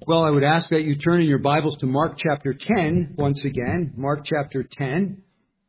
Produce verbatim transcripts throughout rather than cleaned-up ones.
Well, I would ask that you turn in your Bibles to Mark chapter ten once again. Mark chapter ten.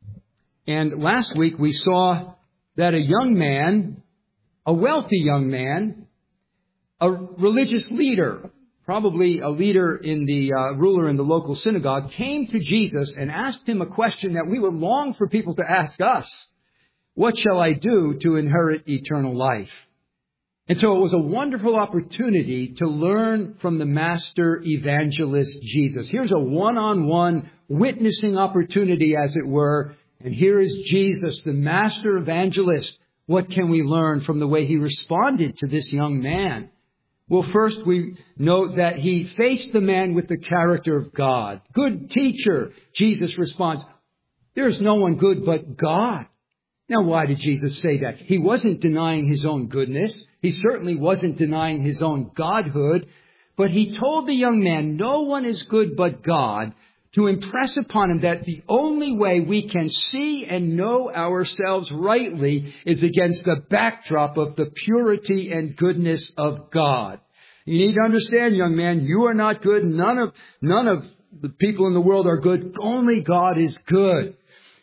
And last week we saw that a young man, a wealthy young man, a religious leader, probably a leader in the uh, ruler in the local synagogue, came to Jesus and asked him a question that we would long for people to ask us. What shall I do to inherit eternal life? And so it was a wonderful opportunity to learn from the master evangelist Jesus. Here's a one-on-one witnessing opportunity, as it were. And here is Jesus, the master evangelist. What can we learn from the way he responded to this young man? Well, first we note that he faced the man with the character of God. Good teacher, Jesus responds, there's no one good but God. Now, why did Jesus say that? He wasn't denying his own goodness. He certainly wasn't denying his own godhood. But he told the young man, no one is good but God, to impress upon him that the only way we can see and know ourselves rightly is against the backdrop of the purity and goodness of God. You need to understand, young man, you are not good. None of, none of the people in the world are good. Only God is good.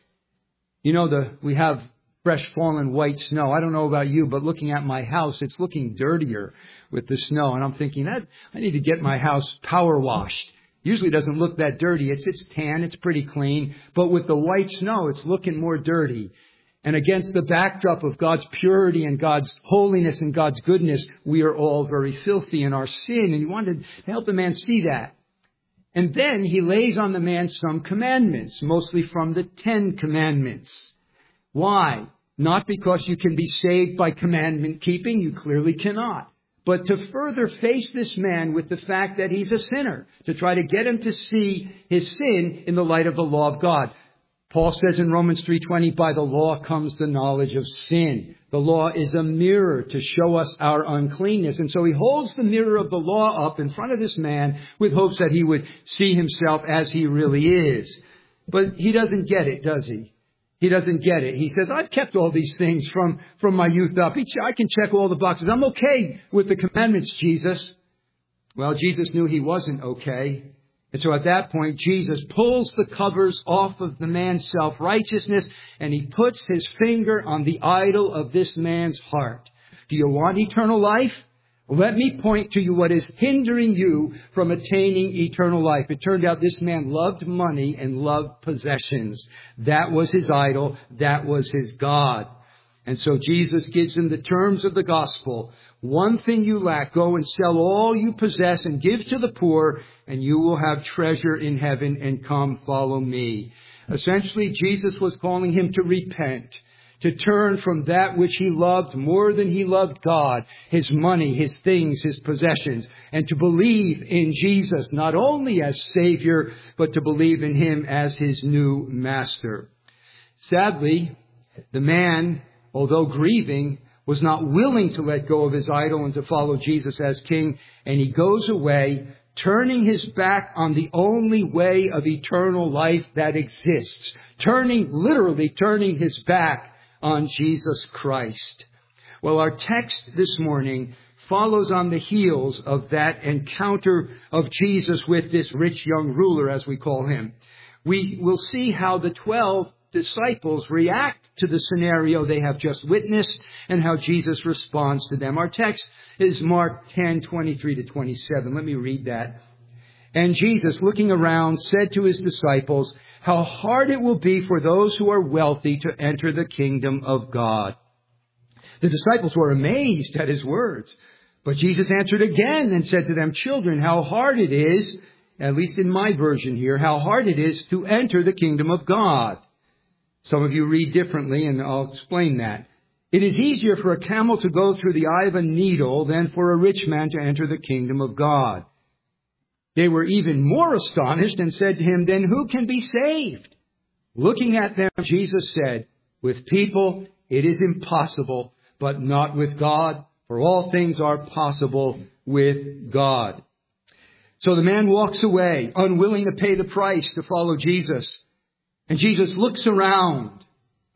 You know, the we have fresh fallen white snow. I don't know about you, but looking at my house, it's looking dirtier with the snow. And I'm thinking, that I need to get my house power washed. Usually it doesn't look that dirty. It's it's tan. It's pretty clean. But with the white snow, it's looking more dirty. And against the backdrop of God's purity and God's holiness and God's goodness, we are all very filthy in our sin. And he wanted to help the man see that. And then he lays on the man some commandments, mostly from the Ten Commandments. Why? Not because you can be saved by commandment keeping. You clearly cannot. But to further face this man with the fact that he's a sinner, to try to get him to see his sin in the light of the law of God. Paul says in Romans three twenty, by the law comes the knowledge of sin. The law is a mirror to show us our uncleanness. And so he holds the mirror of the law up in front of this man with hopes that he would see himself as he really is. But he doesn't get it, does he? He doesn't get it. He says, I've kept all these things from, from my youth up. I can check all the boxes. I'm okay with the commandments, Jesus. Well, Jesus knew he wasn't okay. And so at that point, Jesus pulls the covers off of the man's self-righteousness and he puts his finger on the idol of this man's heart. Do you want eternal life? Let me point to you what is hindering you from attaining eternal life. It turned out this man loved money and loved possessions. That was his idol. That was his God. And so Jesus gives him the terms of the gospel. One thing you lack, go and sell all you possess and give to the poor, and you will have treasure in heaven, and come follow me. Essentially, Jesus was calling him to repent, to turn from that which he loved more than he loved God, his money, his things, his possessions, and to believe in Jesus, not only as Savior, but to believe in him as his new master. Sadly, the man, although grieving, was not willing to let go of his idol and to follow Jesus as King, and he goes away, turning his back on the only way of eternal life that exists, turning, literally turning his back on Jesus Christ. Well, our text this morning follows on the heels of that encounter of Jesus with this rich young ruler, as we call him. We will see how the twelve disciples react to the scenario they have just witnessed and how Jesus responds to them. Our text is Mark ten, twenty-three to twenty-seven. Let me read that. And Jesus, looking around, said to his disciples, how hard it will be for those who are wealthy to enter the kingdom of God. The disciples were amazed at his words. But Jesus answered again and said to them, children, how hard it is, at least in my version here, how hard it is to enter the kingdom of God. Some of you read differently, and I'll explain that. It is easier for a camel to go through the eye of a needle than for a rich man to enter the kingdom of God. They were even more astonished and said to him, then who can be saved? Looking at them, Jesus said, with people it is impossible, but not with God, for all things are possible with God. So the man walks away, unwilling to pay the price to follow Jesus. And Jesus looks around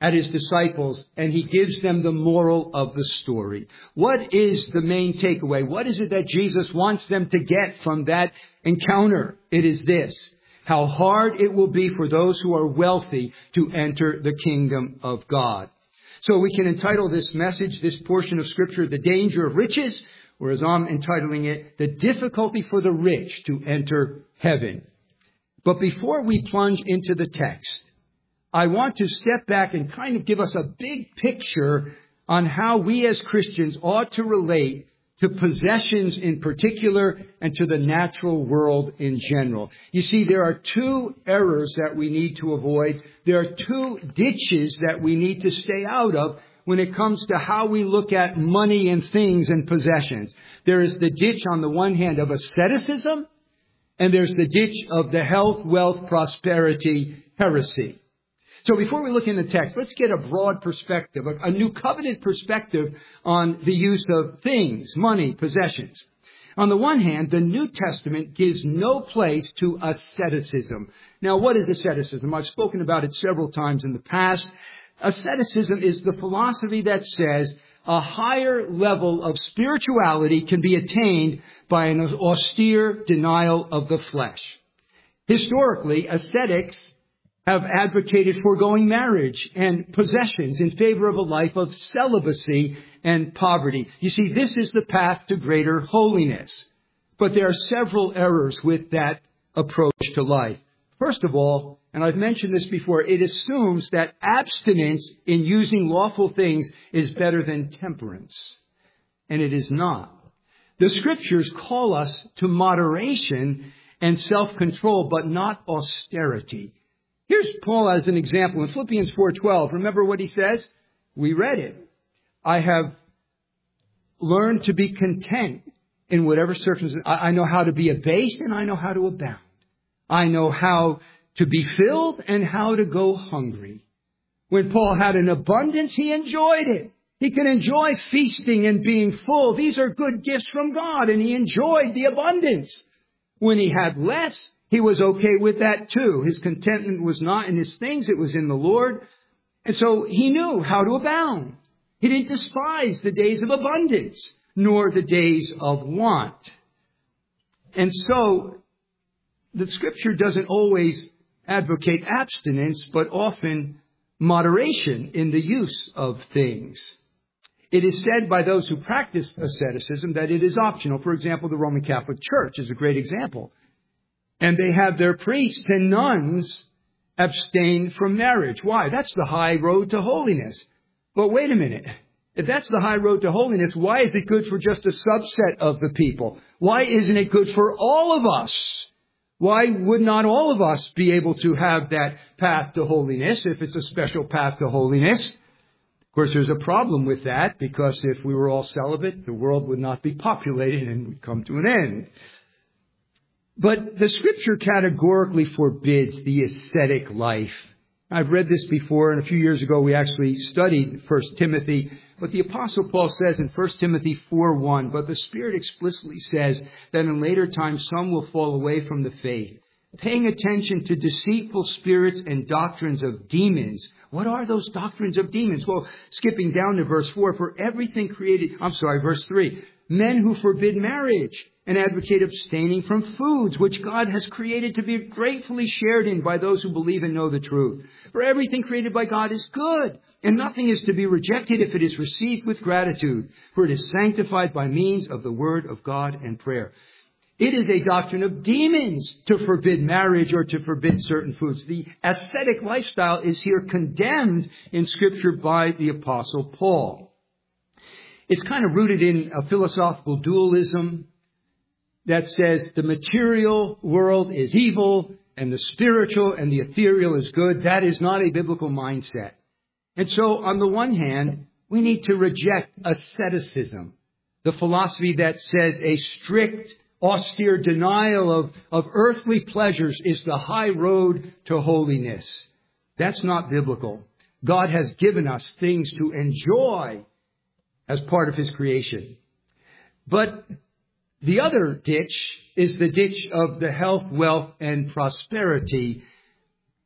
at his disciples, and he gives them the moral of the story. What is the main takeaway? What is it that Jesus wants them to get from that encounter? It is this: how hard it will be for those who are wealthy to enter the kingdom of God. So we can entitle this message, this portion of Scripture, The Danger of Riches, or as I'm entitling it, The Difficulty for the Rich to Enter Heaven. But before we plunge into the text, I want to step back and kind of give us a big picture on how we as Christians ought to relate to possessions in particular and to the natural world in general. You see, there are two errors that we need to avoid. There are two ditches that we need to stay out of when it comes to how we look at money and things and possessions. There is the ditch on the one hand of asceticism, and there's the ditch of the health, wealth, prosperity, heresy. So before we look in the text, let's get a broad perspective, a, a new covenant perspective on the use of things, money, possessions. On the one hand, the New Testament gives no place to asceticism. Now, what is asceticism? I've spoken about it several times in the past. Asceticism is the philosophy that says a higher level of spirituality can be attained by an austere denial of the flesh. Historically, ascetics have advocated foregoing marriage and possessions in favor of a life of celibacy and poverty. You see, this is the path to greater holiness. But there are several errors with that approach to life. First of all, and I've mentioned this before, it assumes that abstinence in using lawful things is better than temperance. And it is not. The Scriptures call us to moderation and self-control, but not austerity. Here's Paul as an example in Philippians four twelve. Remember what he says? We read it. I have learned to be content in whatever circumstances. I know how to be abased and I know how to abound. I know how to be filled and how to go hungry. When Paul had an abundance, he enjoyed it. He can enjoy feasting and being full. These are good gifts from God, and he enjoyed the abundance. When he had less, he was okay with that too. His contentment was not in his things, it was in the Lord. And so he knew how to abound. He didn't despise the days of abundance, nor the days of want. And so the Scripture doesn't always advocate abstinence, but often moderation in the use of things. It is said by those who practice asceticism that it is optional. For example, the Roman Catholic Church is a great example. And they have their priests and nuns abstain from marriage. Why? That's the high road to holiness. But wait a minute. If that's the high road to holiness, why is it good for just a subset of the people? Why isn't it good for all of us? Why would not all of us be able to have that path to holiness if it's a special path to holiness? Of course, there's a problem with that, because if we were all celibate, the world would not be populated and would come to an end. But the Scripture categorically forbids the ascetic life. I've read this before, and a few years ago we actually studied First Timothy. But the Apostle Paul says in First Timothy four one, but the Spirit explicitly says that in later times some will fall away from the faith, paying attention to deceitful spirits and doctrines of demons. What are those doctrines of demons? Well, skipping down to verse four, for everything created, I'm sorry, verse three, men who forbid marriage and advocate abstaining from foods which God has created to be gratefully shared in by those who believe and know the truth. For everything created by God is good, and nothing is to be rejected if it is received with gratitude, for it is sanctified by means of the word of God and prayer. It is a doctrine of demons to forbid marriage or to forbid certain foods. The ascetic lifestyle is here condemned in Scripture by the Apostle Paul. It's kind of rooted in a philosophical dualism that says the material world is evil and the spiritual and the ethereal is good. That is not a biblical mindset. And so on the one hand, we need to reject asceticism, the philosophy that says a strict, austere denial of, of earthly pleasures is the high road to holiness. That's not biblical. God has given us things to enjoy as part of His creation. But the other ditch is the ditch of the health, wealth, and prosperity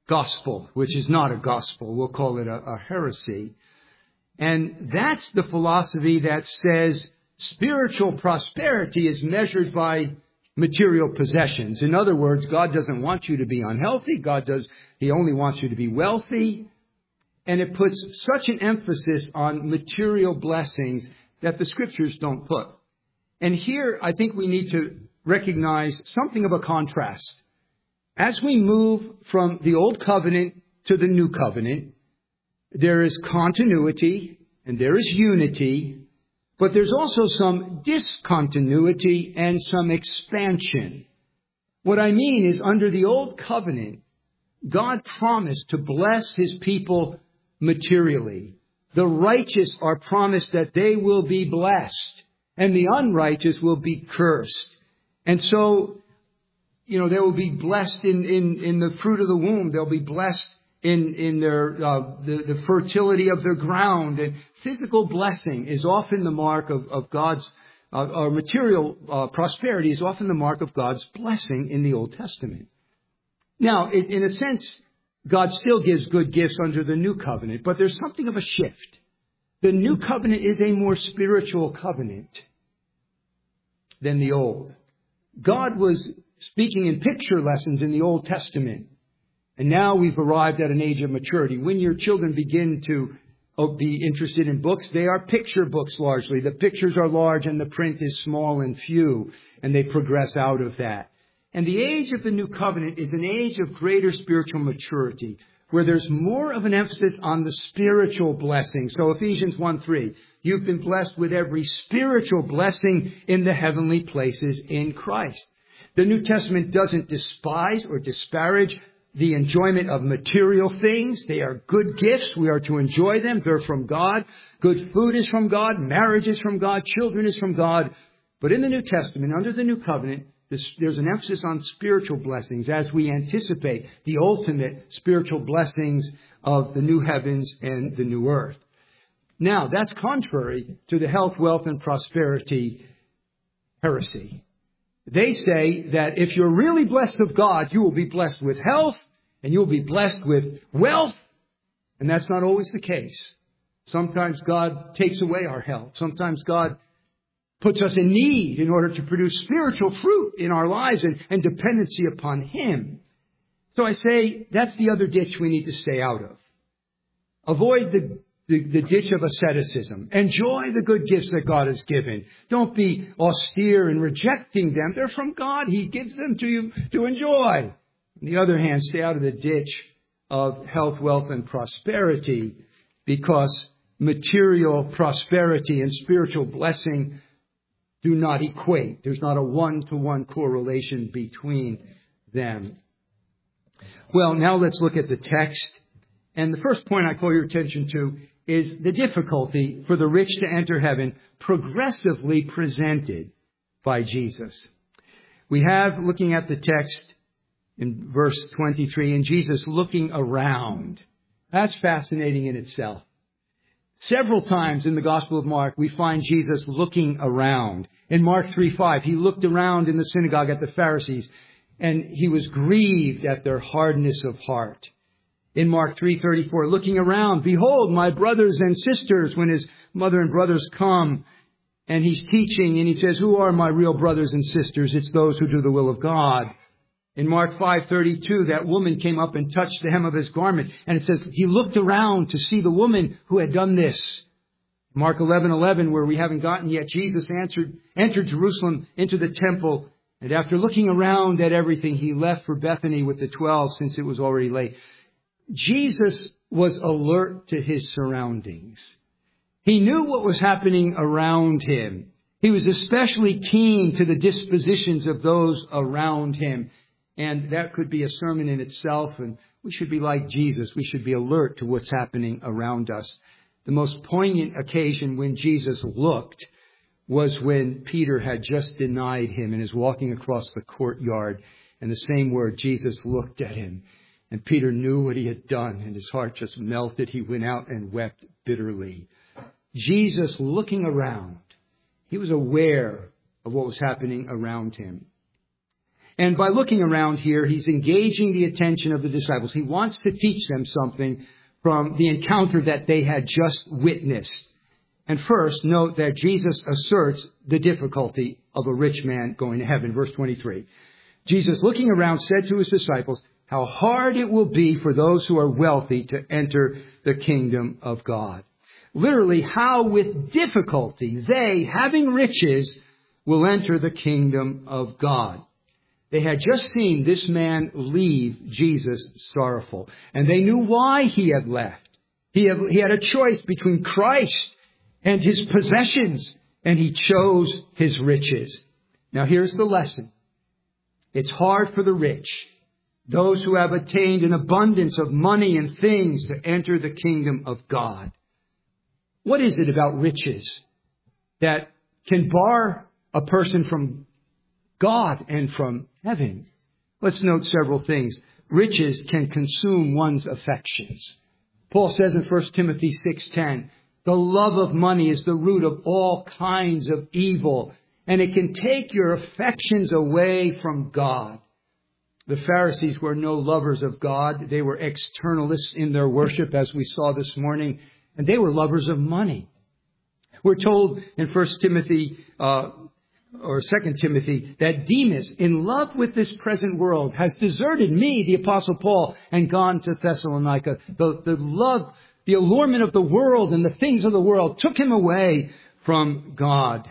gospel, which is not a gospel. We'll call it a, a heresy. And that's the philosophy that says spiritual prosperity is measured by material possessions. In other words, God doesn't want you to be unhealthy. God does. He only wants you to be wealthy. And it puts such an emphasis on material blessings that the Scriptures don't put. And here, I think we need to recognize something of a contrast. As we move from the Old Covenant to the New Covenant, there is continuity and there is unity, but there's also some discontinuity and some expansion. What I mean is, under the Old Covenant, God promised to bless His people materially. The righteous are promised that they will be blessed, and the unrighteous will be cursed. And so, you know, they will be blessed in, in, in the fruit of the womb. They'll be blessed in, in their, uh, the, the fertility of their ground. And physical blessing is often the mark of, of God's, uh, or material uh, prosperity is often the mark of God's blessing in the Old Testament. Now, in, in a sense, God still gives good gifts under the New Covenant, but there's something of a shift. The New Covenant is a more spiritual covenant than the Old. God was speaking in picture lessons in the Old Testament, and now we've arrived at an age of maturity. When your children begin to be interested in books, they are picture books largely. The pictures are large and the print is small and few, and they progress out of that. And the age of the New Covenant is an age of greater spiritual maturity, where there's more of an emphasis on the spiritual blessing. So Ephesians one three, you've been blessed with every spiritual blessing in the heavenly places in Christ. The New Testament doesn't despise or disparage the enjoyment of material things. They are good gifts. We are to enjoy them. They're from God. Good food is from God. Marriage is from God. Children is from God. But in the New Testament, under the New Covenant, This, there's an emphasis on spiritual blessings as we anticipate the ultimate spiritual blessings of the new heavens and the new earth. Now, that's contrary to the health, wealth, and prosperity heresy. They say that if you're really blessed of God, you will be blessed with health and you will be blessed with wealth. And that's not always the case. Sometimes God takes away our health. Sometimes God puts us in need in order to produce spiritual fruit in our lives and, and dependency upon Him. So I say that's the other ditch we need to stay out of. Avoid the, the, the ditch of asceticism. Enjoy the good gifts that God has given. Don't be austere in rejecting them. They're from God. He gives them to you to enjoy. On the other hand, stay out of the ditch of health, wealth, and prosperity, because material prosperity and spiritual blessing do not equate. There's not a one-to-one correlation between them. Well, now let's look at the text. And the first point I call your attention to is the difficulty for the rich to enter heaven, progressively presented by Jesus. We have, looking at the text in verse twenty-three, and Jesus looking around. That's fascinating in itself. Several times in the Gospel of Mark, we find Jesus looking around. In Mark three five, he looked around in the synagogue at the Pharisees, and he was grieved at their hardness of heart. In Mark three thirty-four, looking around, behold, my brothers and sisters, when his mother and brothers come, and he's teaching, and he says, who are my real brothers and sisters? It's those who do the will of God. In Mark five thirty-two, that woman came up and touched the hem of his garment. And it says he looked around to see the woman who had done this. Mark eleven eleven, where we haven't gotten yet, Jesus answered, entered Jerusalem into the temple. And after looking around at everything, he left for Bethany with the twelve, since it was already late. Jesus was alert to his surroundings. He knew what was happening around him. He was especially keen to the dispositions of those around him. And that could be a sermon in itself. And we should be like Jesus. We should be alert to what's happening around us. The most poignant occasion when Jesus looked was when Peter had just denied him and is walking across the courtyard. And the same word, Jesus looked at him. And Peter knew what he had done, and his heart just melted. He went out and wept bitterly. Jesus looking around, he was aware of what was happening around him. And by looking around here, he's engaging the attention of the disciples. He wants to teach them something from the encounter that they had just witnessed. And first, note that Jesus asserts the difficulty of a rich man going to heaven. Verse twenty-three. Jesus, looking around, said to his disciples, how hard it will be for those who are wealthy to enter the kingdom of God. Literally, how with difficulty they, having riches, will enter the kingdom of God. They had just seen this man leave Jesus sorrowful, and they knew why he had left. He had, he had a choice between Christ and his possessions, and he chose his riches. Now here's the lesson. It's hard for the rich, those who have attained an abundance of money and things, to enter the kingdom of God. What is it about riches that can bar a person from God and from heaven? Let's note several things. Riches can consume one's affections. Paul says in First Timothy six ten, the love of money is the root of all kinds of evil, and it can take your affections away from God. The Pharisees were no lovers of God. They were externalists in their worship, as we saw this morning, and they were lovers of money. We're told in First Timothy, uh, or Second Timothy, that Demas, in love with this present world, has deserted me, the Apostle Paul, and gone to Thessalonica. The, the love, the allurement of the world and the things of the world took him away from God.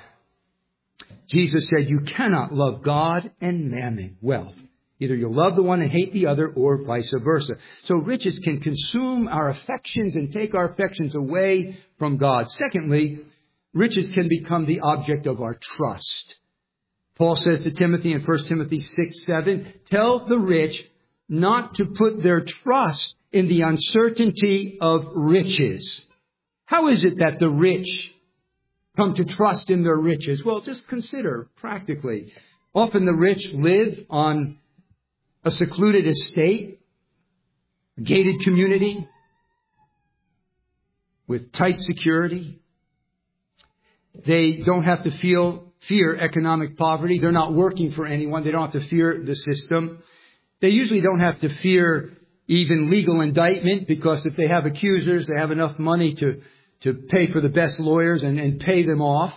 Jesus said, you cannot love God and mammon, wealth. Either you'll love the one and hate the other, or vice versa. So riches can consume our affections and take our affections away from God. Secondly, riches can become the object of our trust. Paul says to Timothy in First Timothy six seven, tell the rich not to put their trust in the uncertainty of riches. How is it that the rich come to trust in their riches? Well, just consider practically. Often the rich live on a secluded estate, a gated community with tight security. They don't have to feel fear economic poverty. They're not working for anyone. They don't have to fear the system. They usually don't have to fear even legal indictment, because if they have accusers, they have enough money to, to pay for the best lawyers and, and pay them off.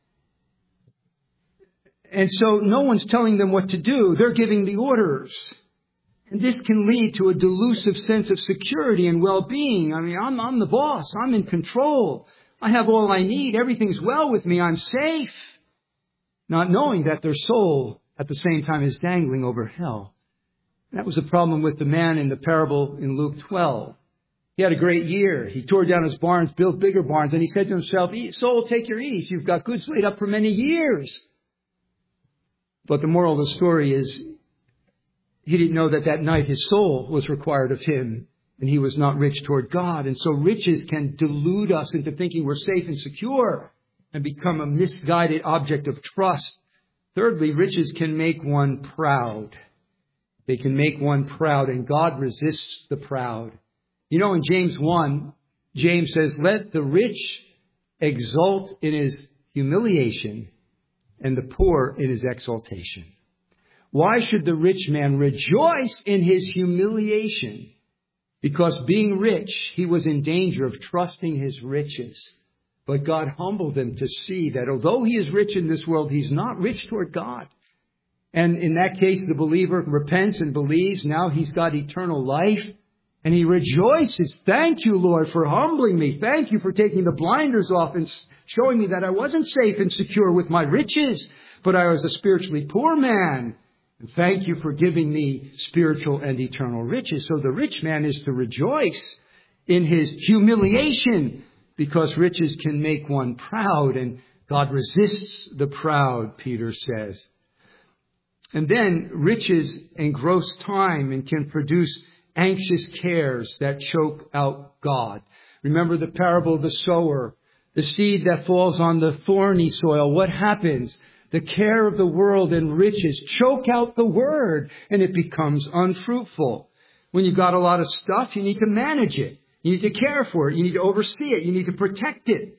And so no one's telling them what to do. They're giving the orders. And this can lead to a delusive sense of security and well-being. I mean, I'm, I'm the boss. I'm in control. I have all I need. Everything's well with me. I'm safe. Not knowing that their soul at the same time is dangling over hell. That was the problem with the man in the parable in Luke twelve. He had a great year. He tore down his barns, built bigger barns, and he said to himself, soul, take your ease. You've got goods laid up for many years. But the moral of the story is, he didn't know that that night his soul was required of him, and he was not rich toward God. And so riches can delude us into thinking we're safe and secure and become a misguided object of trust. Thirdly, riches can make one proud. They can make one proud, and God resists the proud. You know, in James one, James says, let the rich exult in his humiliation and the poor in his exaltation. Why should the rich man rejoice in his humiliation? Because being rich, he was in danger of trusting his riches. But God humbled him to see that although he is rich in this world, he's not rich toward God. And in that case, the believer repents and believes. Now he's got eternal life. And he rejoices. Thank you, Lord, for humbling me. Thank you for taking the blinders off and showing me that I wasn't safe and secure with my riches, but I was a spiritually poor man. And thank you for giving me spiritual and eternal riches. So the rich man is to rejoice in his humiliation, because riches can make one proud, and God resists the proud, Peter says. And then riches engross time and can produce anxious cares that choke out God. Remember the parable of the sower, the seed that falls on the thorny soil. What happens? The care of the world and riches choke out the word, and it becomes unfruitful. When you've got a lot of stuff, you need to manage it. You need to care for it. You need to oversee it. You need to protect it.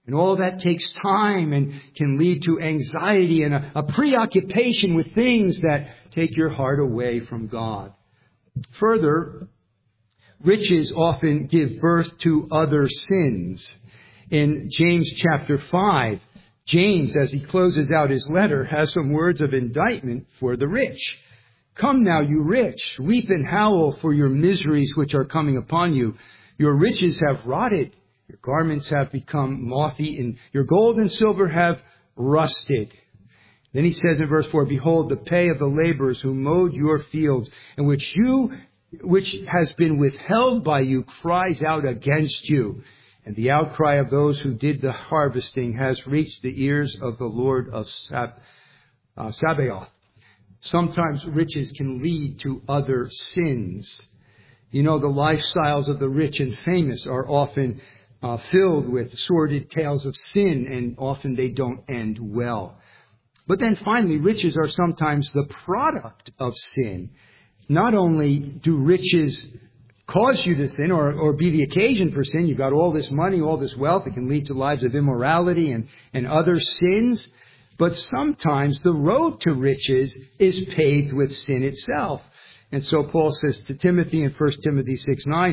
And all of that takes time and can lead to anxiety and a, a preoccupation with things that take your heart away from God. Further, riches often give birth to other sins. In James chapter five, James, as he closes out his letter, has some words of indictment for the rich. Come now, you rich, weep and howl for your miseries which are coming upon you. Your riches have rotted. Your garments have become moth-eaten. Your gold and silver have rusted. Then he says in verse four, behold, the pay of the laborers who mowed your fields, and which you, which has been withheld by you, cries out against you. And the outcry of those who did the harvesting has reached the ears of the Lord of Sab- uh, Sabaoth. Sometimes riches can lead to other sins. You know, the lifestyles of the rich and famous are often Uh, filled with sordid tales of sin, and often they don't end well. But then finally, riches are sometimes the product of sin. Not only do riches cause you to sin or, or be the occasion for sin, you've got all this money, all this wealth, it can lead to lives of immorality and, and other sins, but sometimes the road to riches is paved with sin itself. And so Paul says to Timothy in First Timothy six nine,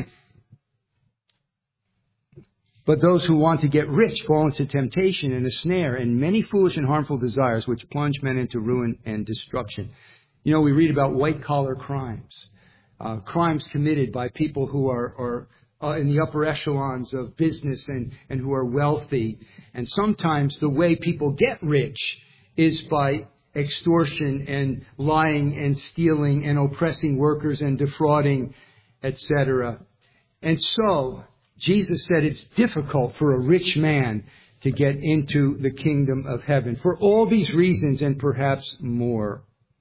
but those who want to get rich fall into temptation and a snare and many foolish and harmful desires which plunge men into ruin and destruction. You know, we read about white-collar crimes, uh, crimes committed by people who are, are uh, in the upper echelons of business and, and who are wealthy. And sometimes the way people get rich is by extortion and lying and stealing and oppressing workers and defrauding, et cetera. And so Jesus said it's difficult for a rich man to get into the kingdom of heaven for all these reasons and perhaps more.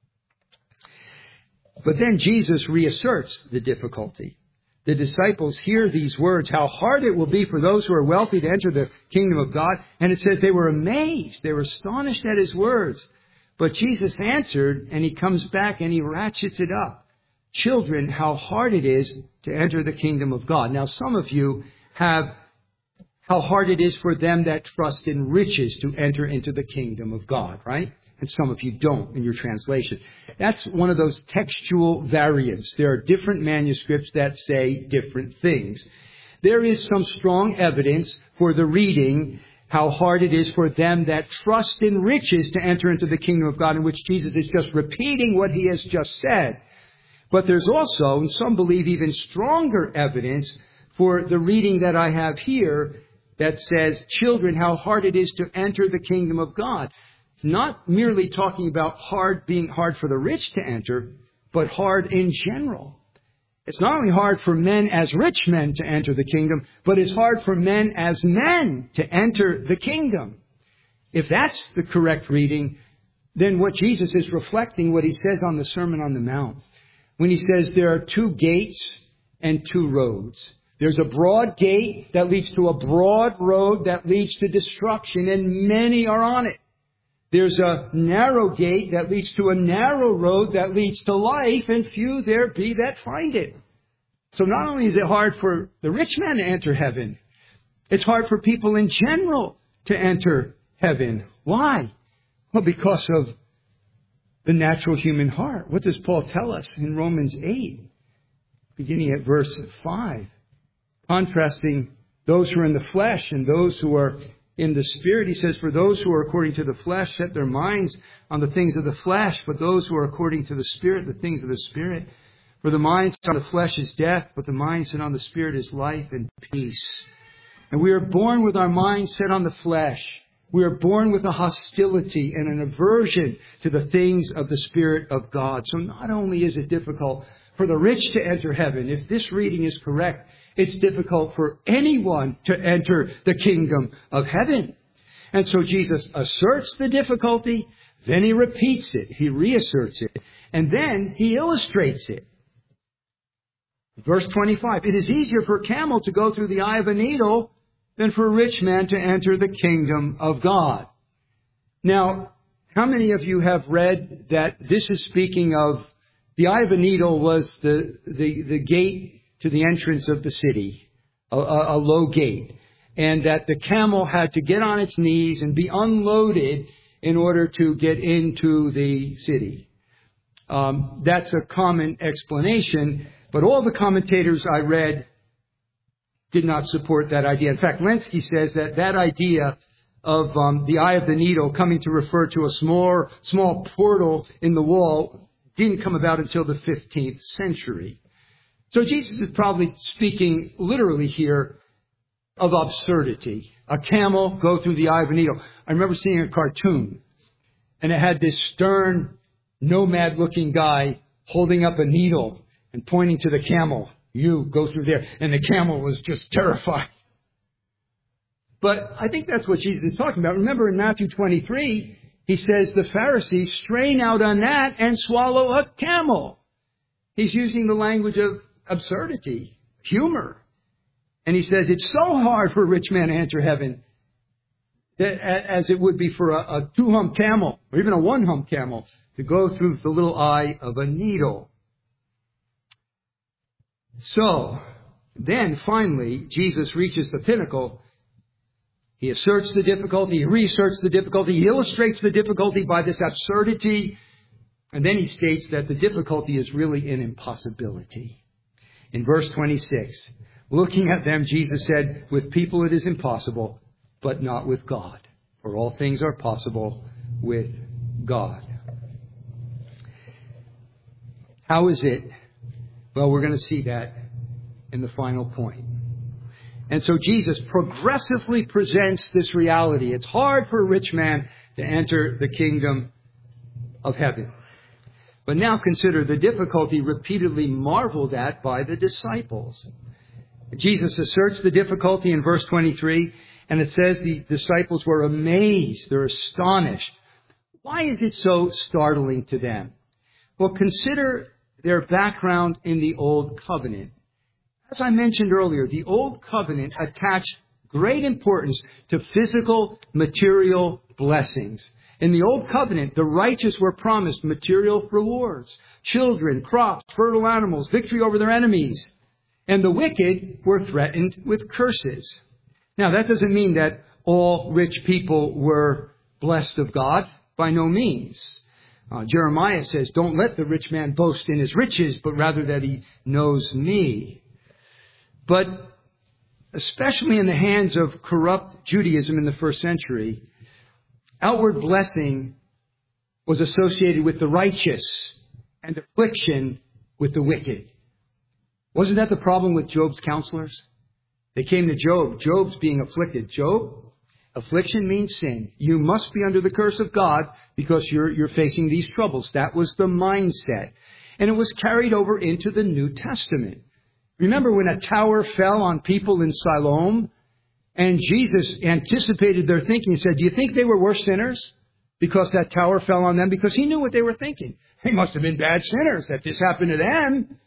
But then Jesus reasserts the difficulty. The disciples hear these words, how hard it will be for those who are wealthy to enter the kingdom of God. And it says they were amazed. They were astonished at his words. But Jesus answered, and he comes back and he ratchets it up. Children, how hard it is to enter the kingdom of God. Now, some of you have how hard it is for them that trust in riches to enter into the kingdom of God, right? And some of you don't in your translation. That's one of those textual variants. There are different manuscripts that say different things. There is some strong evidence for the reading, how hard it is for them that trust in riches to enter into the kingdom of God, in which Jesus is just repeating what he has just said. But there's also, and some believe even stronger evidence for the reading that I have here that says, children, how hard it is to enter the kingdom of God. Not merely talking about hard being hard for the rich to enter, but hard in general. It's not only hard for men as rich men to enter the kingdom, but it's hard for men as men to enter the kingdom. If that's the correct reading, then what Jesus is reflecting, what he says on the Sermon on the Mount, when he says there are two gates and two roads. There's a broad gate that leads to a broad road that leads to destruction, and many are on it. There's a narrow gate that leads to a narrow road that leads to life, and few there be that find it. So not only is it hard for the rich man to enter heaven, it's hard for people in general to enter heaven. Why? Well, because of the natural human heart. What does Paul tell us in Romans eight, beginning at verse five? Contrasting those who are in the flesh and those who are in the Spirit. He says, for those who are according to the flesh set their minds on the things of the flesh, but those who are according to the Spirit, the things of the Spirit. For the mind set on the flesh is death, but the mind set on the Spirit is life and peace. And we are born with our minds set on the flesh. We are born with a hostility and an aversion to the things of the Spirit of God. So not only is it difficult for the rich to enter heaven, if this reading is correct, it's difficult for anyone to enter the kingdom of heaven. And so Jesus asserts the difficulty, then he repeats it, he reasserts it, and then he illustrates it. Verse twenty-five, it is easier for a camel to go through the eye of a needle than for a rich man to enter the kingdom of God. Now, how many of you have read that this is speaking of the eye of a needle was the, the, the gate to the entrance of the city, a, a, a low gate. and that the camel had to get on its knees and be unloaded in order to get into the city. Um, that's a common explanation, but all the commentators I read did not support that idea. In fact, Lenski says that that idea of um, the eye of the needle coming to refer to a small, small portal in the wall didn't come about until the fifteenth century. So Jesus is probably speaking literally here of absurdity. A camel go through the eye of a needle. I remember seeing a cartoon, and it had this stern, nomad-looking guy holding up a needle and pointing to the camel. You go through there. And the camel was just terrified. But I think that's what Jesus is talking about. Remember in Matthew twenty-three, he says the Pharisees strain out a gnat and swallow a camel. He's using the language of absurdity, humor. And he says it's so hard for a rich man to enter heaven that, as it would be for a, a two-hump camel or even a one-hump camel to go through the little eye of a needle. So, then finally, Jesus reaches the pinnacle. He asserts the difficulty, he reasserts the difficulty, he illustrates the difficulty by this absurdity, and then he states that the difficulty is really an impossibility. In verse twenty-six, looking at them, Jesus said, with people it is impossible, but not with God, for all things are possible with God. How is it? Well, we're going to see that in the final point. And so Jesus progressively presents this reality. It's hard for a rich man to enter the kingdom of heaven. But now consider the difficulty repeatedly marveled at by the disciples. Jesus asserts the difficulty in verse twenty-three, and it says the disciples were amazed. They're astonished. Why is it so startling to them? Well, consider their background in the Old Covenant. As I mentioned earlier, the Old Covenant attached great importance to physical, material blessings. In the Old Covenant, the righteous were promised material rewards, children, crops, fertile animals, victory over their enemies. And the wicked were threatened with curses. Now, that doesn't mean that all rich people were blessed of God. By no means. Uh, Jeremiah says, don't let the rich man boast in his riches, but rather that he knows me. But especially in the hands of corrupt Judaism in the first century, outward blessing was associated with the righteous and affliction with the wicked. Wasn't that the problem with Job's counselors? They came to Job. Job's being afflicted. Job, affliction means sin. You must be under the curse of God because you're, you're facing these troubles. That was the mindset. And it was carried over into the New Testament. Remember when a tower fell on people in Siloam and Jesus anticipated their thinking and said, do you think they were worse sinners because that tower fell on them? Because he knew what they were thinking. They must have been bad sinners that this happened to them.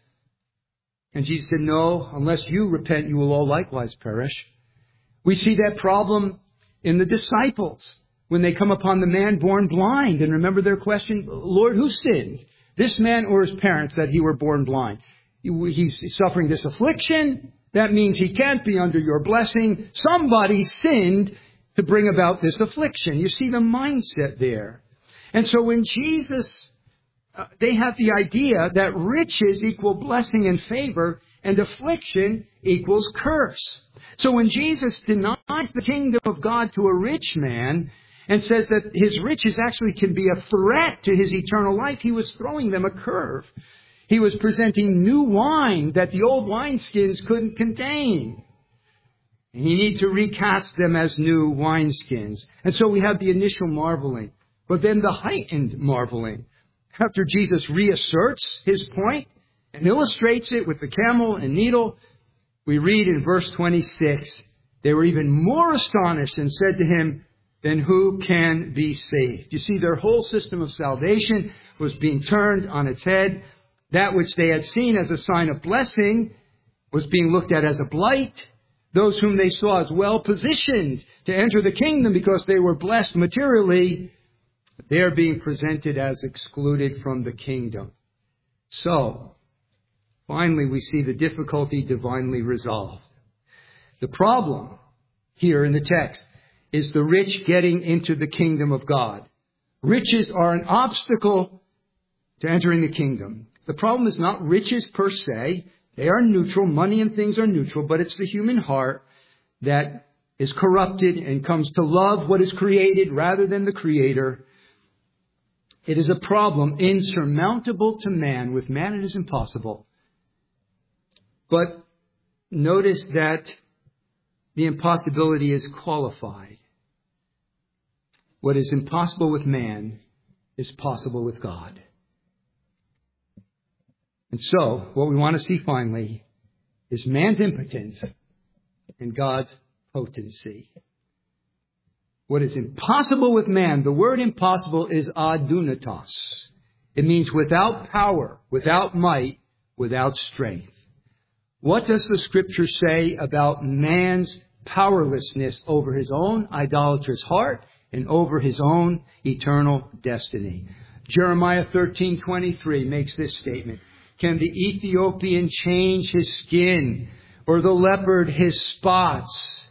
And Jesus said, no, unless you repent, you will all likewise perish. We see that problem in the disciples when they come upon the man born blind. And remember their question, Lord, who sinned? This man or his parents that he were born blind? He's suffering this affliction. That means he can't be under your blessing. Somebody sinned to bring about this affliction. You see the mindset there. And so when Jesus, uh, they have the idea that riches equal blessing and favor and affliction equals curse. So when Jesus denies the kingdom of God to a rich man and says that his riches actually can be a threat to his eternal life, he was throwing them a curve. He was presenting new wine that the old wineskins couldn't contain. And you need to recast them as new wineskins. And so we have the initial marveling, but then the heightened marveling. After Jesus reasserts his point and illustrates it with the camel and needle, we read in verse twenty-six, they were even more astonished and said to him, then who can be saved? You see, their whole system of salvation was being turned on its head. That which they had seen as a sign of blessing was being looked at as a blight. Those whom they saw as well positioned to enter the kingdom because they were blessed materially, they're being presented as excluded from the kingdom. So, finally we see the difficulty divinely resolved. The problem here in the text is the rich getting into the kingdom of God. Riches are an obstacle to entering the kingdom. The problem is not riches per se. They are neutral. Money and things are neutral, but it's the human heart that is corrupted and comes to love what is created rather than the Creator. It is a problem insurmountable to man. With man it is impossible. But notice that the impossibility is qualified. What is impossible with man is possible with God. And so, what we want to see finally is man's impotence and God's potency. What is impossible with man, the word impossible is adunatos. It means without power, without might, without strength. What does the Scripture say about man's powerlessness over his own idolatrous heart and over his own eternal destiny? Jeremiah thirteen twenty-three makes this statement. Can the Ethiopian change his skin, or the leopard his spots?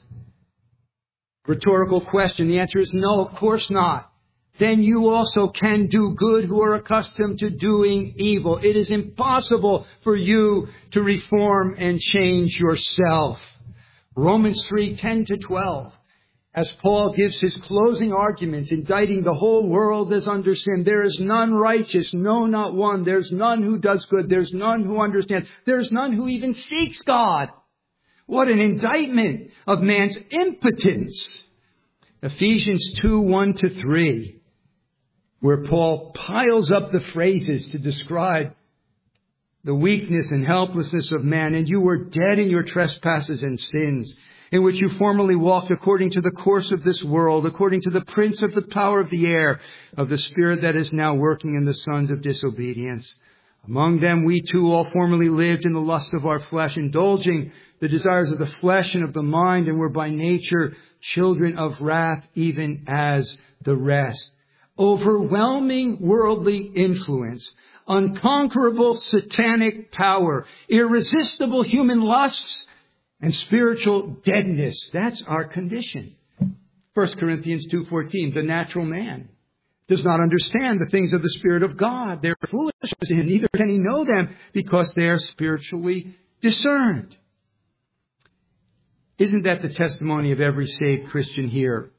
Rhetorical question. The answer is no, of course not. Then you also can do good who are accustomed to doing evil. It is impossible for you to reform and change yourself. Romans three ten to twelve. As Paul gives his closing arguments, indicting the whole world as under sin. There is none righteous, no, not one. There's none who does good. There's none who understands. There's none who even seeks God. What an indictment of man's impotence. Ephesians two one to three, where Paul piles up the phrases to describe the weakness and helplessness of man. And you were dead in your trespasses and sins, in which you formerly walked according to the course of this world, according to the prince of the power of the air, of the spirit that is now working in the sons of disobedience. Among them we too all formerly lived in the lust of our flesh, indulging the desires of the flesh and of the mind, and were by nature children of wrath, even as the rest. Overwhelming worldly influence, unconquerable satanic power, irresistible human lusts, and spiritual deadness. That's our condition. First Corinthians two fourteen, the natural man does not understand the things of the Spirit of God. They're foolishness to him, neither can he know them, because they are spiritually discerned. Isn't that the testimony of every saved Christian here?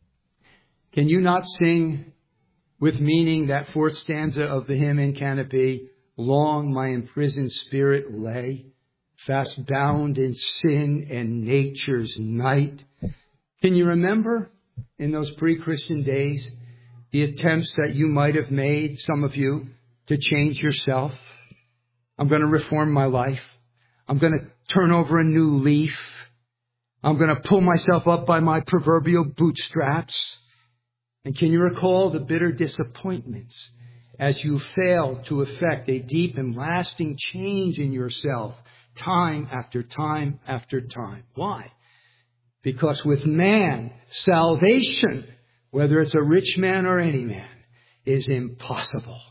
Can you not sing with meaning that fourth stanza of the hymn in Canopy? Long my imprisoned spirit lay, fast bound in sin and nature's night. Can you remember in those pre-Christian days the attempts that you might have made, some of you, to change yourself? I'm going to reform my life. I'm going to turn over a new leaf. I'm going to pull myself up by my proverbial bootstraps. And can you recall the bitter disappointments as you fail to effect a deep and lasting change in yourself time after time after time? Why? Because with man, salvation, whether it's a rich man or any man, is impossible.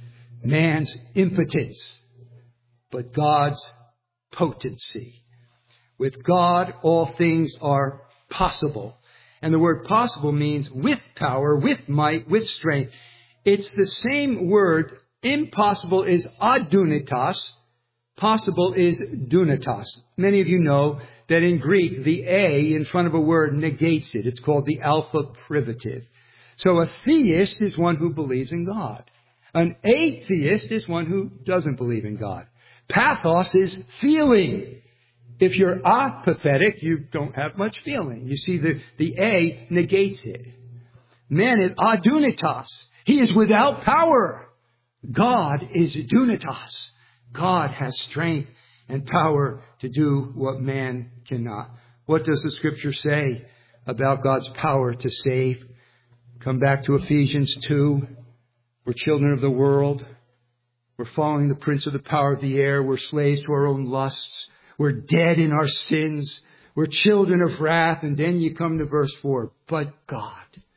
Man's impotence, but God's potency. With God, all things are possible. And the word possible means with power, with might, with strength. It's the same word. Impossible is adunitas. Possible is dunatos. Many of you know that in Greek, the A in front of a word negates it. It's called the alpha privative. So a theist is one who believes in God. An atheist is one who doesn't believe in God. Pathos is feeling. If you're apathetic, you don't have much feeling. You see, the, the A negates it. Man is adunitas. He is without power. God is dunatos. God has strength and power to do what man cannot. What does the Scripture say about God's power to save? Come back to Ephesians two. We're children of the world. We're following the prince of the power of the air. We're slaves to our own lusts. We're dead in our sins. We're children of wrath. And then you come to verse four. But God,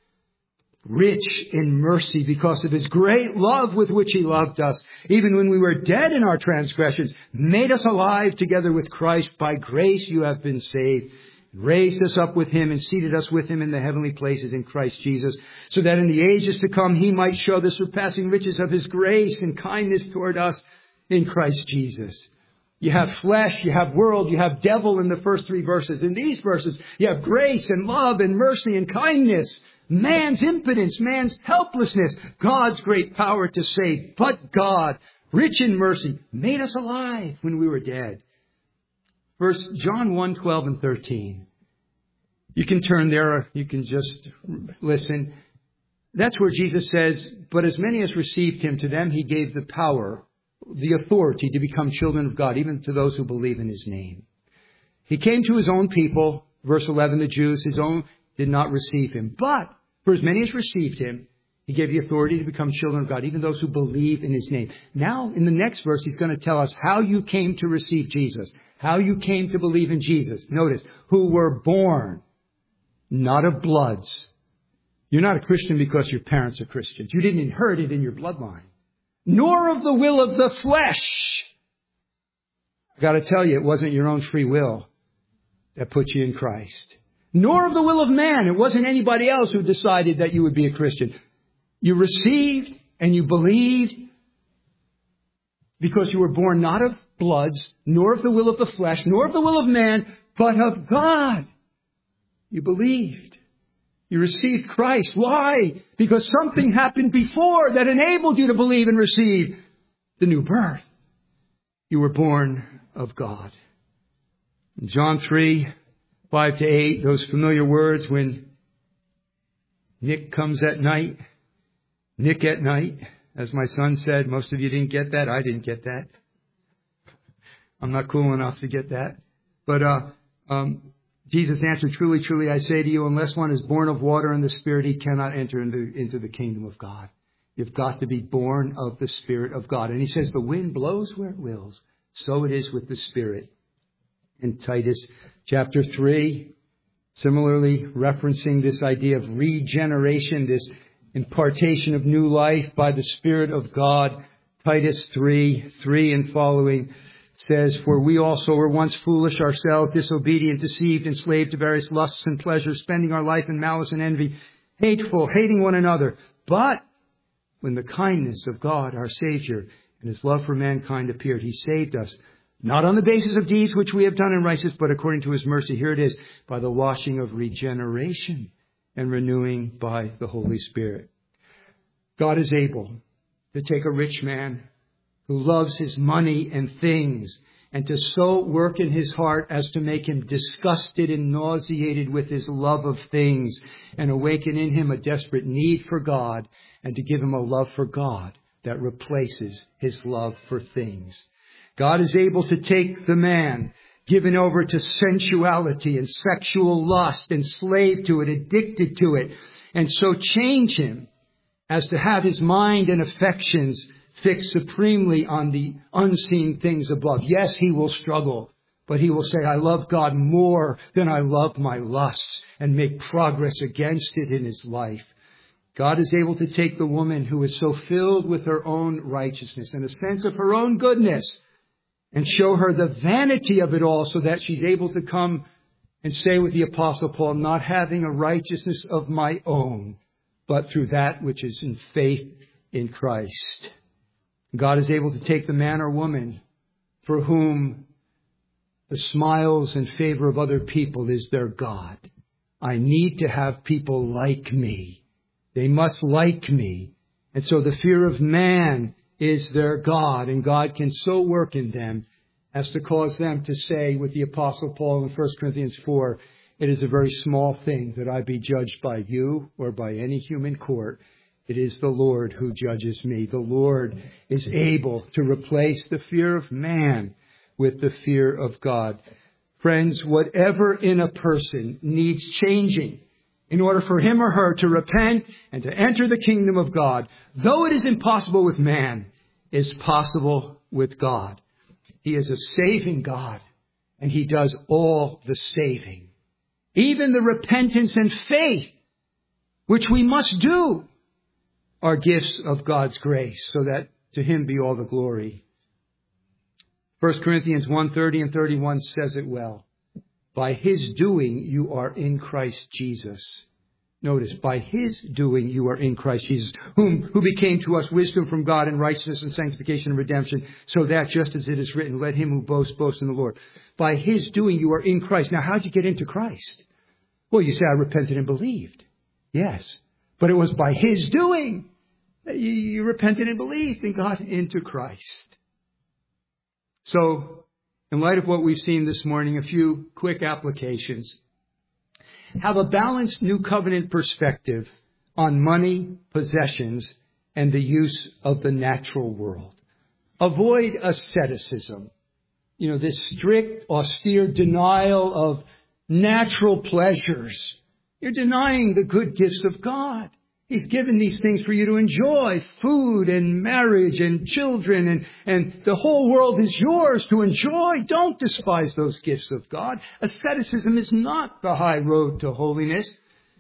rich in mercy because of His great love with which He loved us, even when we were dead in our transgressions, made us alive together with Christ. By grace you have been saved, raised us up with Him and seated us with Him in the heavenly places in Christ Jesus, so that in the ages to come He might show the surpassing riches of His grace and kindness toward us in Christ Jesus. You have flesh, you have world, you have devil in the first three verses. In these verses, you have grace and love and mercy and kindness. Man's impotence, man's helplessness, God's great power to save. But God, rich in mercy, made us alive when we were dead. First John one, twelve and thirteen. You can turn there or you can just listen. That's where Jesus says, but as many as received Him, to them He gave the power, the authority to become children of God, even to those who believe in His name. He came to His own people, verse eleven, the Jews, His own did not receive Him. But for as many as received Him, He gave the authority to become children of God, even those who believe in His name. Now, in the next verse, He's going to tell us how you came to receive Jesus, how you came to believe in Jesus. Notice, who were born, not of bloods. You're not a Christian because your parents are Christians. You didn't inherit it in your bloodline. Nor of the will of the flesh. I've got to tell you, it wasn't your own free will that put you in Christ. Nor of the will of man. It wasn't anybody else who decided that you would be a Christian. You received and you believed because you were born not of bloods, nor of the will of the flesh, nor of the will of man, but of God. You believed. You received Christ. Why? Because something happened before that enabled you to believe and receive the new birth. You were born of God. In John three, five to eight, those familiar words when Nick comes at night, Nick at night, as my son said, most of you didn't get that. I didn't get that. I'm not cool enough to get that. But, uh, um, Jesus answered, truly, truly, I say to you, unless one is born of water and the Spirit, he cannot enter into, into the kingdom of God. You've got to be born of the Spirit of God. And he says, the wind blows where it wills. So it is with the Spirit. In Titus chapter three, similarly referencing this idea of regeneration, this impartation of new life by the Spirit of God. Titus three, three and following says, for we also were once foolish ourselves, disobedient, deceived, enslaved to various lusts and pleasures, spending our life in malice and envy, hateful, hating one another. But when the kindness of God, our Savior, and His love for mankind appeared, He saved us, not on the basis of deeds which we have done in righteousness, but according to His mercy. Here it is, by the washing of regeneration and renewing by the Holy Spirit. God is able to take a rich man who loves his money and things, and to so work in his heart as to make him disgusted and nauseated with his love of things, and awaken in him a desperate need for God, and to give him a love for God that replaces his love for things. God is able to take the man given over to sensuality and sexual lust, enslaved to it, addicted to it, and so change him as to have his mind and affections fixed supremely on the unseen things above. Yes, he will struggle, but he will say, I love God more than I love my lusts, and make progress against it in his life. God is able to take the woman who is so filled with her own righteousness and a sense of her own goodness, and show her the vanity of it all, so that she's able to come and say with the Apostle Paul, not having a righteousness of my own, but through that which is in faith in Christ. God is able to take the man or woman for whom the smiles and favor of other people is their God. I need to have people like me. They must like me. And so the fear of man is their God, and God can so work in them as to cause them to say with the Apostle Paul in First Corinthians four, it is a very small thing that I be judged by you or by any human court. It is the Lord who judges me. The Lord is able to replace the fear of man with the fear of God. Friends, whatever in a person needs changing in order for him or her to repent and to enter the kingdom of God, though it is impossible with man, is possible with God. He is a saving God, and He does all the saving. Even the repentance and faith, which we must do, are gifts of God's grace, so that to Him be all the glory. First Corinthians one, thirty and thirty-one says it well. By his doing, you are in Christ Jesus. Notice, by his doing, you are in Christ Jesus, whom, who became to us wisdom from God and righteousness and sanctification and redemption, so that, just as it is written, let him who boasts, boast in the Lord. By his doing, you are in Christ. Now, how'd you get into Christ? Well, you say, I repented and believed. Yes, but it was by his doing that you, you repented and believed and got into Christ. So, in light of what we've seen this morning, a few quick applications. Have a balanced New Covenant perspective on money, possessions, and the use of the natural world. Avoid asceticism. You know, this strict, austere denial of natural pleasures. You're denying the good gifts of God. He's given these things for you to enjoy. Food and marriage and children and, and the whole world is yours to enjoy. Don't despise those gifts of God. Asceticism is not the high road to holiness.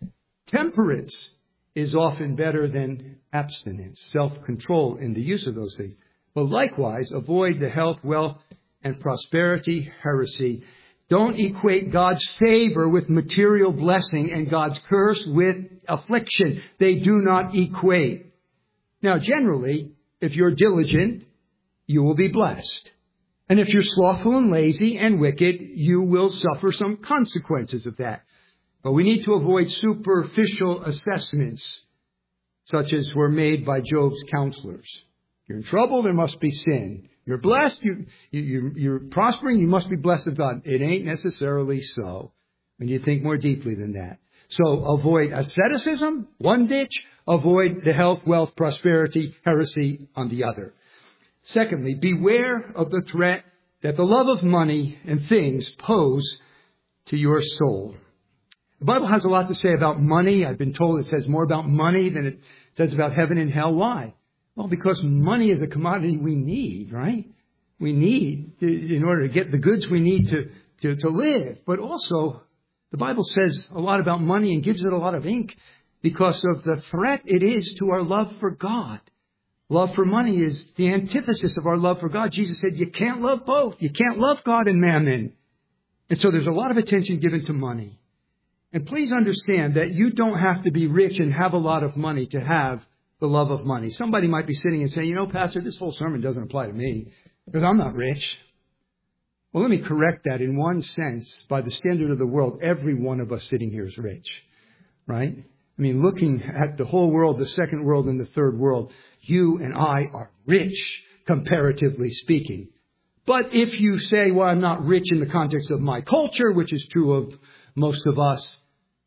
Temperance is often better than abstinence, self-control in the use of those things. But likewise, avoid the health, wealth, and prosperity heresy. Don't equate God's favor with material blessing and God's curse with affliction. They do not equate. Now, generally, if you're diligent, you will be blessed. And if you're slothful and lazy and wicked, you will suffer some consequences of that. But we need to avoid superficial assessments, such as were made by Job's counselors. You're in trouble, there must be sin. You're blessed, you, you, you're prospering, you must be blessed of God. It ain't necessarily so when you think more deeply than that. So avoid asceticism, one ditch. Avoid the health, wealth, prosperity, heresy on the other. Secondly, beware of the threat that the love of money and things pose to your soul. The Bible has a lot to say about money. I've been told it says more about money than it says about heaven and hell. Why? Well, because money is a commodity we need, right? We need to, in order to get the goods we need to, to, to live. But also, the Bible says a lot about money and gives it a lot of ink because of the threat it is to our love for God. Love for money is the antithesis of our love for God. Jesus said, you can't love both. You can't love God and mammon. And so there's a lot of attention given to money. And please understand that you don't have to be rich and have a lot of money to have the love of money. Somebody might be sitting and saying, you know, Pastor, this whole sermon doesn't apply to me because I'm not rich. Well, let me correct that. In one sense, by the standard of the world, every one of us sitting here is rich, right? I mean, looking at the whole world, the second world and the third world, you and I are rich, comparatively speaking. But if you say, well, I'm not rich in the context of my culture, which is true of most of us,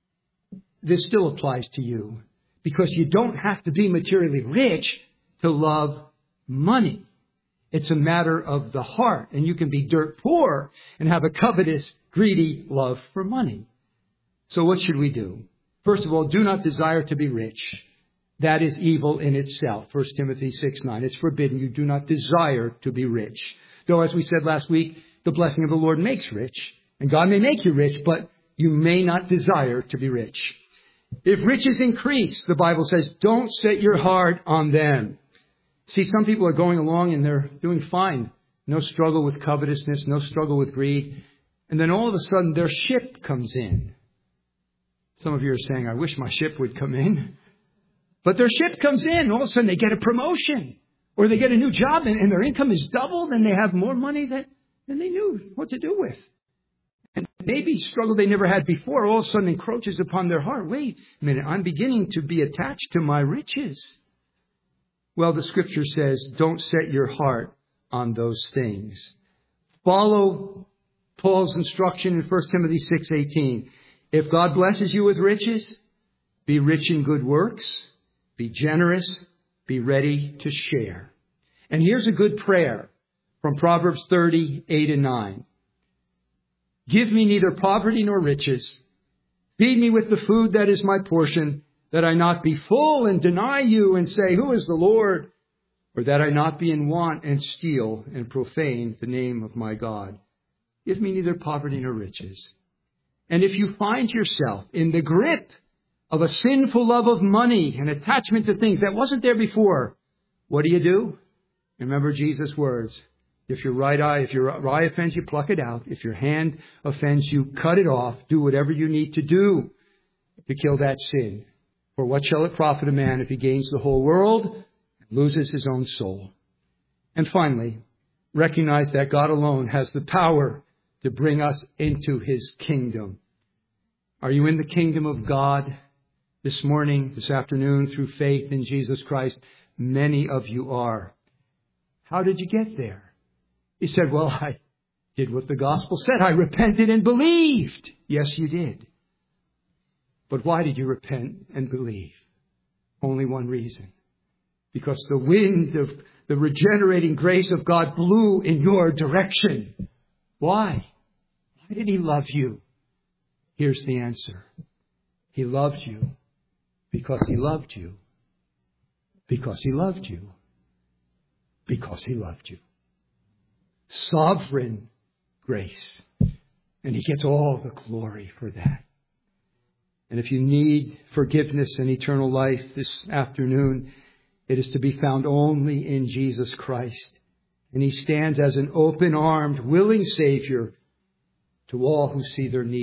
this still applies to you. Because you don't have to be materially rich to love money. It's a matter of the heart. And you can be dirt poor and have a covetous, greedy love for money. So what should we do? First of all, do not desire to be rich. That is evil in itself. First Timothy six nine. It's forbidden. You do not desire to be rich. Though, as we said last week, the blessing of the Lord makes rich. And God may make you rich, but you may not desire to be rich. If riches increase, the Bible says, don't set your heart on them. See, some people are going along and they're doing fine. No struggle with covetousness, no struggle with greed. And then all of a sudden their ship comes in. Some of you are saying, I wish my ship would come in. But their ship comes in. All of a sudden they get a promotion. Or they get a new job and, and their income is doubled and they have more money than, than they knew what to do with. And maybe struggle they never had before all of a sudden encroaches upon their heart. Wait a minute, I'm beginning to be attached to my riches. Well, the scripture says, don't set your heart on those things. Follow Paul's instruction in First Timothy six eighteen. If God blesses you with riches, be rich in good works, be generous, be ready to share. And here's a good prayer from Proverbs thirty, eight and nine. Give me neither poverty nor riches. Feed me with the food that is my portion, that I not be full and deny you and say, who is the Lord? Or that I not be in want and steal and profane the name of my God. Give me neither poverty nor riches. And if you find yourself in the grip of a sinful love of money and attachment to things that wasn't there before, what do you do? Remember Jesus' words. If your right eye, if your eye offends you, pluck it out. If your hand offends you, cut it off. Do whatever you need to do to kill that sin. For what shall it profit a man if he gains the whole world and loses his own soul? And finally, recognize that God alone has the power to bring us into his kingdom. Are you in the kingdom of God this morning, this afternoon, through faith in Jesus Christ? Many of you are. How did you get there? He said, well, I did what the gospel said. I repented and believed. Yes, you did. But why did you repent and believe? Only one reason. Because the wind of the regenerating grace of God blew in your direction. Why? Why did he love you? Here's the answer. He loved you because he loved you. Because he loved you. Because he loved you. Sovereign grace. And he gets all the glory for that. And if you need forgiveness and eternal life this afternoon, it is to be found only in Jesus Christ. And he stands as an open-armed, willing Savior to all who see their need.